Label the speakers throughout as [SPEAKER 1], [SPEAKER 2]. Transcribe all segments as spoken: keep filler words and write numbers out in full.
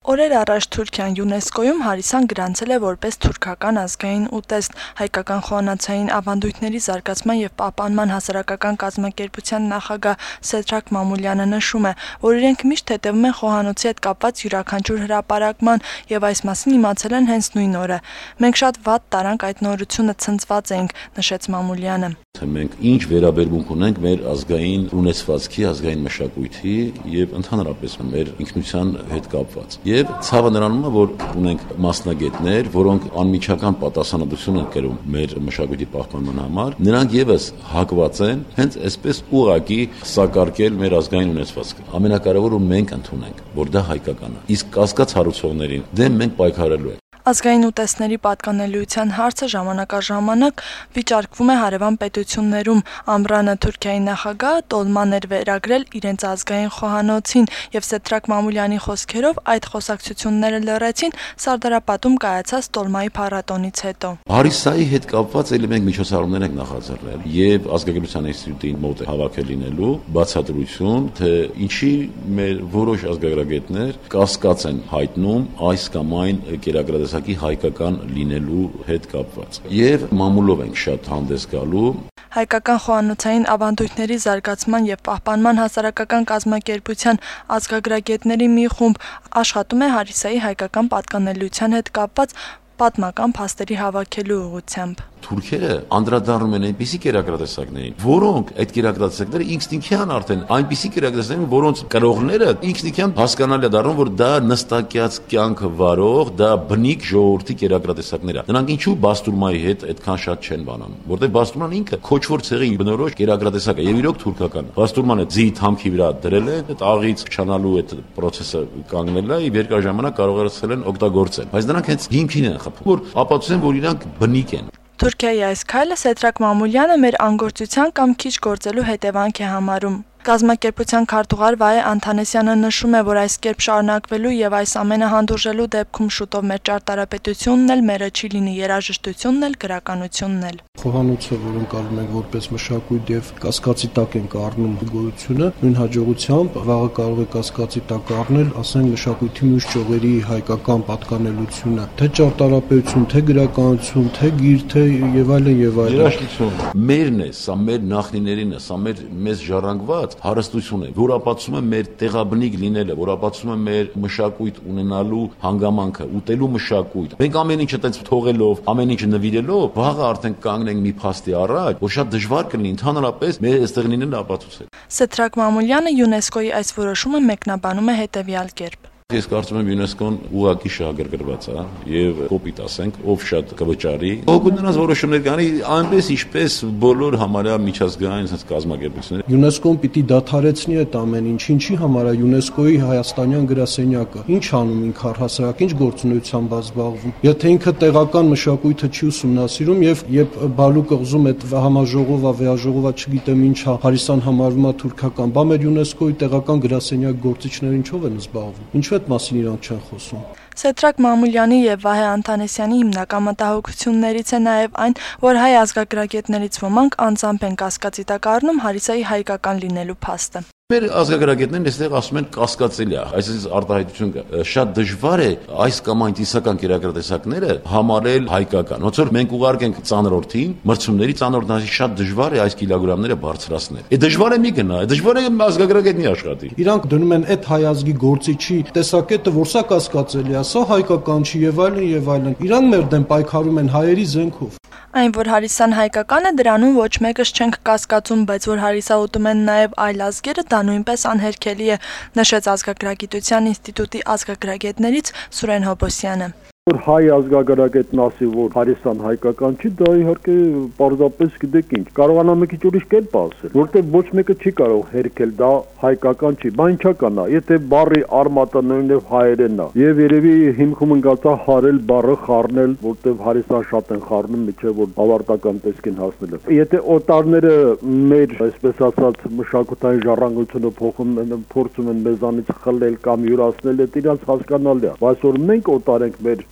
[SPEAKER 1] Օրեր առաջ Թուրքիան ՅՈՒՆԵՍԿՕ-ում Հարիսան գրանցել է որպես թուրքական ազգային ուտեստ։ Հայկական խոհանոցային ավանդույթների զարգացման և պահպանման հասարակական կազմակերպության նախագահ Սեդրակ Մամուլյանը նշում է, որ իրենք միշտ հետևում են խոհանոցի հետ կապված յուրաքանչյուր հրապարակման և այս մասին իմացել են հենց նույն օրը։ Մենք շատ վատ տարանք այդ նորությունը ցնցված էինք, նշեց Մամուլյանը։
[SPEAKER 2] Մենք ինչ վերաբերմունք ունենք մեր ազգային ունեցվածքի, ազգային մշակույթի եւ ընդհանրապես մեր ինքնության հետ կապված։ Եվ ցավը նրանում է, որ ունենք մասնագետներ, որոնք անմիջական պատասխանատվություն են կրում մեր մշակույթի պահպանման համար, նրանք եւս հակված են հենց այսպես ուղղակի սակարկել մեր ազգային ունեցվածքը։ Ամենակարևորը մենք ընդունենք, որ դա հայկական է։ Իսկ կասկած հարուցողներին դեմ մենք պայքարելու ենք։
[SPEAKER 1] Ազգային ուտեստների պատկանելիության հարցը ժամանակ առ ժամանակ վիճարկվում է հարևան պետություններում։ Ամռանը Թուրքիայի նախագահը տոլման էր վերագրել իրենց ազգային խոհանոցին եւ Սեդրակ Մամուլյանի խոսքերով այդ խոսակցությունները լռեցին Սարդարապատում կայացած տոլմայի փառատոնից հետո։
[SPEAKER 2] Հարիսայի հետ կապված էլի մենք միջոցառումներ ենք նախաձեռնել եւ ազգագրության ինստիտուտին մոտ է հավաքել լինելու բացատրություն, թե ինչի մեր որոշ ազգագրագետներ կասկած են հայտնում այս կամ այն կերակրատես հայկական լինելու հետ կապված։ Եվ մամուլով ենք շատ հանդես գալու։
[SPEAKER 1] Հայկական խոհանոցային ավանդույթների զարգացման և պահպանման հասարակական կազմակերպության ազգագրագետների մի խումբ աշխատում է Հարիսայի հայկական պատկանելիության հետ կապված պատմական փաստերի հավաքելու ուղղությամբ։
[SPEAKER 2] Թուրքերը անդրադառնում են այնպիսի կերակրատեսակներին, որոնք այդ կերակրատեսակները ինքնիքյան արդեն այնպիսի կերակրատեսակներ, որոնց կրողները ինքնիքյան հասկանալի է դառնում, որ դա նստակյաց կյանքը վարող, դա բնիկ ժողովրդի կերակրատեսակներ է։ Նրանք ինչու բաստուրմայի հետ այդքան շատ չեն բանանում, որտեղ բաստուրման ինքը քոչվոր ցեղի բնորոշ կերակրատեսակ է եւ իրոք թուրքական։ Բաստուրմանը ձի թամքի վրա դրել է, այդ աղից չանալու այդ process-ը կանգնել է եւ երկար ժամանակ կարողացել են օգտագործել։ Բայց նրանք հենց հիմքին են խփում, որ ապացուցեն, որ իրանք բնիկ են։
[SPEAKER 1] Թուրքիայի այս քայլը Սեդրակ Մամուլյանը մեր անգործության կամ քիչ գործելու հետևանք է համարում։ Կազմակերպության քարտուղար Վահե Անթանեսյանը նշում է, որ այս կերպ շարունակվելու եւ այս ամենը հանդուրժելու դեպքում շուտով մեր ճարտարապետությունն էլ մերը չի լինի, երաժշտությունն էլ, գրականությունն էլ։
[SPEAKER 3] Խոհանոցը, որ ընկալում ենք որպես մշակույթ եւ կասկածի տակ ենք առնում գոյությունը, նույն հաջողությամբ վաղը կարող է կասկածի տակ առնել, ասենք մշակույթի մյուս ճյուղերի հայկական պատկանելությունը, թե ճարտարապետություն, թե գրականություն, թե գիր, թե եւ այլն եւ այլն։
[SPEAKER 2] Երաժշտություն մերն է, սա մեր նախնիներին է, սա մեր մեզ ժառանգված հարստություն է, որ ապացուցում է մեր տեղաբնիկ լինելը, որ ապացուցում է մեր մշակույթ ունենալու հանգամանքը, ուտելու մշակույթ։ Մենք ամեն ինչը տենց թողելով, ամեն ինչը նվիրելով, վաղը արդեն կանգնենք մի փաստի առաջ, որ շատ դժվար կլինի ընդհանրապես մեր այստեղ լինելը ապացուցել։
[SPEAKER 1] Սեդրակ Մամուլյանը ՅՈՒՆԵՍԿՕ-ի այս որոշումը մեկնաբանում է հետևյալ կերպ։
[SPEAKER 2] Ես կարծում եմ ՅՈՒՆԵՍԿՕ-ն ուղղակի շահագրգռված է եւ կոպիտ ասենք, ով շատ կվճարի, օգուտ նրանց որոշումներ կանի, այնպես ինչպես բոլոր համարյա միջազգային sense կազմակերպությունները։
[SPEAKER 3] ՅՈՒՆԵՍԿՕ-ն պիտի դադարեցնի այդ ամեն ինչ, ինչի համար է ՅՈՒՆԵՍԿՕ-ի հայաստանյան գրասենյակը։ Ինչ անում ինքը առհասարակ, ինչ գործունեությամբ զբաղվում։ Եթե ինքը տեղական մշակույթը չի ուսումնասիրում եւ երբ բալու կղզում այդ համաժողովա, վեաժողովա, չգիտեմ ինչա, Հարիսան համարվում է թուրքական, բա մեր ՅՈՒՆԵՍԿՕ-ի տեղական գրասենյակ գործիչները ինչով են զբաղվում։ Այդ մասին իրանք չեն խոսում։
[SPEAKER 1] Սեդրակ Մամուլյանի եւ Վահե Անթանեսյանի հիմնական մտահոգություններից է նաեւ այն, որ հայ ազգագրագետներից ոմանք անձամբ են կասկածի տակ առնում Հարիսայի հայկական լինելու փաստը։
[SPEAKER 2] Մեր ազգագրագետներն այստեղ ասում են կասկածելի է, այսինքն արտահայտություն կա։ Շատ դժվար է այս կամ այն տիսական կերակրատեսակները համարել հայկական։ Ոնց որ մենք ուղարկենք ծանրորդին, մրցումների ծանրորդին շատ դժվար է այս կիլոգրամները բարձրացնել։ Է դժվար է մի գնա, է դժվար է ազգագրագետնի աշխատի։
[SPEAKER 3] Իրանք դնում են այդ հայ ազգի գործիչի տեսակետը, որ սա կասկածելի է, սա հայկական չի եւ այլն եւ այլն։ Իրանք մեր դեմ պայքարում են հայերի զենքով։
[SPEAKER 1] Այն, որ Հարիսան հայկական է, դրանում ոչ մեկս չենք կասկածում, բայց որ Հարիսա ուտում են նաև այլ ազգերը, դա նույնպես անհերքելի է, նշեց Ազգագրագիտության ինստիտուտի ազգագրագետներից Սուրեն Հոբոսյանը։
[SPEAKER 4] Որ հայ ազգագրագետն ասի, որ Հարիսան հայկական չի, դա իհարկե պարզապես գիտեք ինչ, կարողանա մի քիչ ուրիշ կերպ ասել, որտեղ ոչ մեկը չի կարող հերքել, դա հայկական չի, բանջական է, եթե բառի արմատը նույնով հայերենն է, եւ երևի հիմքում ընկածա հարել բառը խառնել, որտեղ Հարիսան շատ են խառնում, միջև որ ավարտական տեսքին հասնելը։ Եթե օտարները մեր, այսպես ասած, մշակութային ժառանգությունը փոխում են, փորձում են մեզանից խլել կամ յուրացնել, դա իրանց հասկանալի է, բայց որ մենք օտար ենք մեր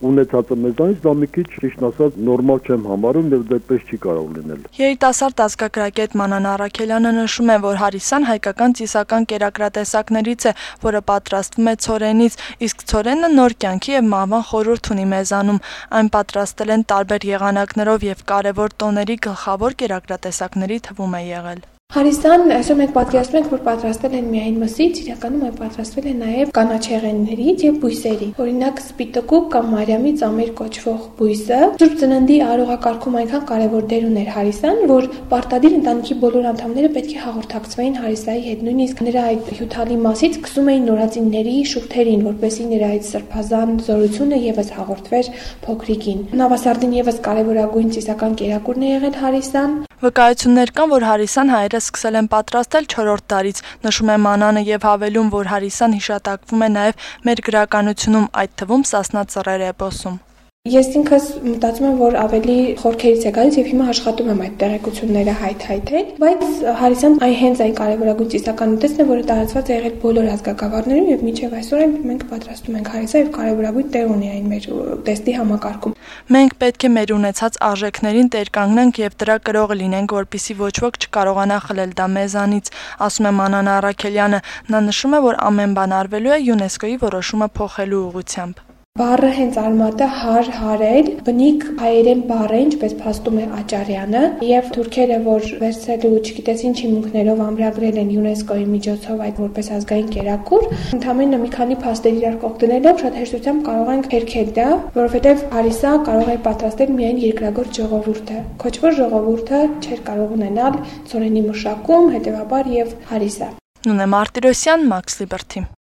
[SPEAKER 4] ունեցածը մեզանից դա մի քիչ ճիշտ ասած նորմալ չեմ համարում եւ դեպպես չի կարող լինել։
[SPEAKER 1] Երիտասարդ ազգագրագետ Մանան Առաքելյանը նշում է, որ հարիսան հայկական ծիսական կերակրատեսակներից է, որը պատրաստվում է ցորենից, իսկ ցորենը նոր կյանքի եւ մահվան խորհուրդ ունի մեզանում։ Այն պատրաստել են տարբեր եղանակներով եւ կարևոր տոների գլխավոր կերակրատեսակների թվում է եղել։
[SPEAKER 5] Հարիսան այսօր մենք պատկերացնում ենք, որ պատրաստել են միայն մսից, իրականում այն պատրաստվել է նաև կանաչեղեններից եւ բույսերի։ Օրինակ սպիտակուկ կամ մարիամի ծամեր կոչվող բույսը Սուրբ Ծննդի արարողակարգում այնքան կարևոր դեր ուներ հարիսան, որ պարտադիր ընտանիքի բոլոր անդամները պետք է հաղորդակցվեին հարիսայի հետ, նույնիսկ նրա այդ հյութալի մասից սկսում էին նորածինների շուրթերին, որպեսզի նրա այդ սրբազան զորությունը եւս հաղորդվեր փոքրիկին։ Նավասարդին եւս կարևորագույն ծիսական կերակուրն է եղել հարիսան։
[SPEAKER 1] Վկայություններ կան, որ հարիսան հայերը սկսել են պատրաստել չորրորդ դարից, նշում է Մանանը եւ հավելում, որ հարիսան հիշատակվում է նաեւ մեր գրականությունում, այդ թվում Սասնա ծռեր էպոսում։
[SPEAKER 5] Ես ինքս մտածում եմ, որ ավելի խորքերից է գալիս եւ հիմա աշխատում եմ այդ տեղեկությունները հայթայթել, բայց հարիսան այն հենց այն կարևորագույն ծիսական ուտեստն է, որը տարածված է եղել բոլոր ազգագավառներում եւ մինչեւ այսօր մենք պատրաստում ենք հարիսա եւ կարևորագույն տեղ ունի այն մեր ուտեստի համակարգում։
[SPEAKER 1] Մենք պետք է մեր ունեցած արժեքներին տեր կանգնենք եւ դրա կրողը լինենք, որպիսի ոչ ոք չկարողանա խլել դա մեզանից, ասում է Մանան Առաքելյանը։ Նա նշում է, որ ամեն բան արվելու է ՅՈՒՆԵՍԿՕ-ի որոշումը փոխելու ուղղությամբ։
[SPEAKER 5] Բառը հենց արմատը հար հարել, բնիկ հայերեն բառ է, ինչպես փաստում է Աճարյանը, եւ թուրքերը, որ վերցրել ու չգիտես ինչ հիմունքներով ամրագրել են ՅՈՒՆԵՍԿՕ-ի միջոցով այդ որպես ազգային կերակուր, ընդամենը մի քանի փաստեր իրար կողք դնելով շատ հեշտությամբ կարող ենք հերքել դա, որովհետեւ հարիսա կարող է պատրաստել միայն երկրագործ ժողովուրդը։ Քոչվոր ժողովուրդը չէր կարող ունենալ ցորենի մշակում, հետեւաբար եւ հարիսա։
[SPEAKER 1] Նունե Մարտիրոսյան, Մաքս Լիբերթի։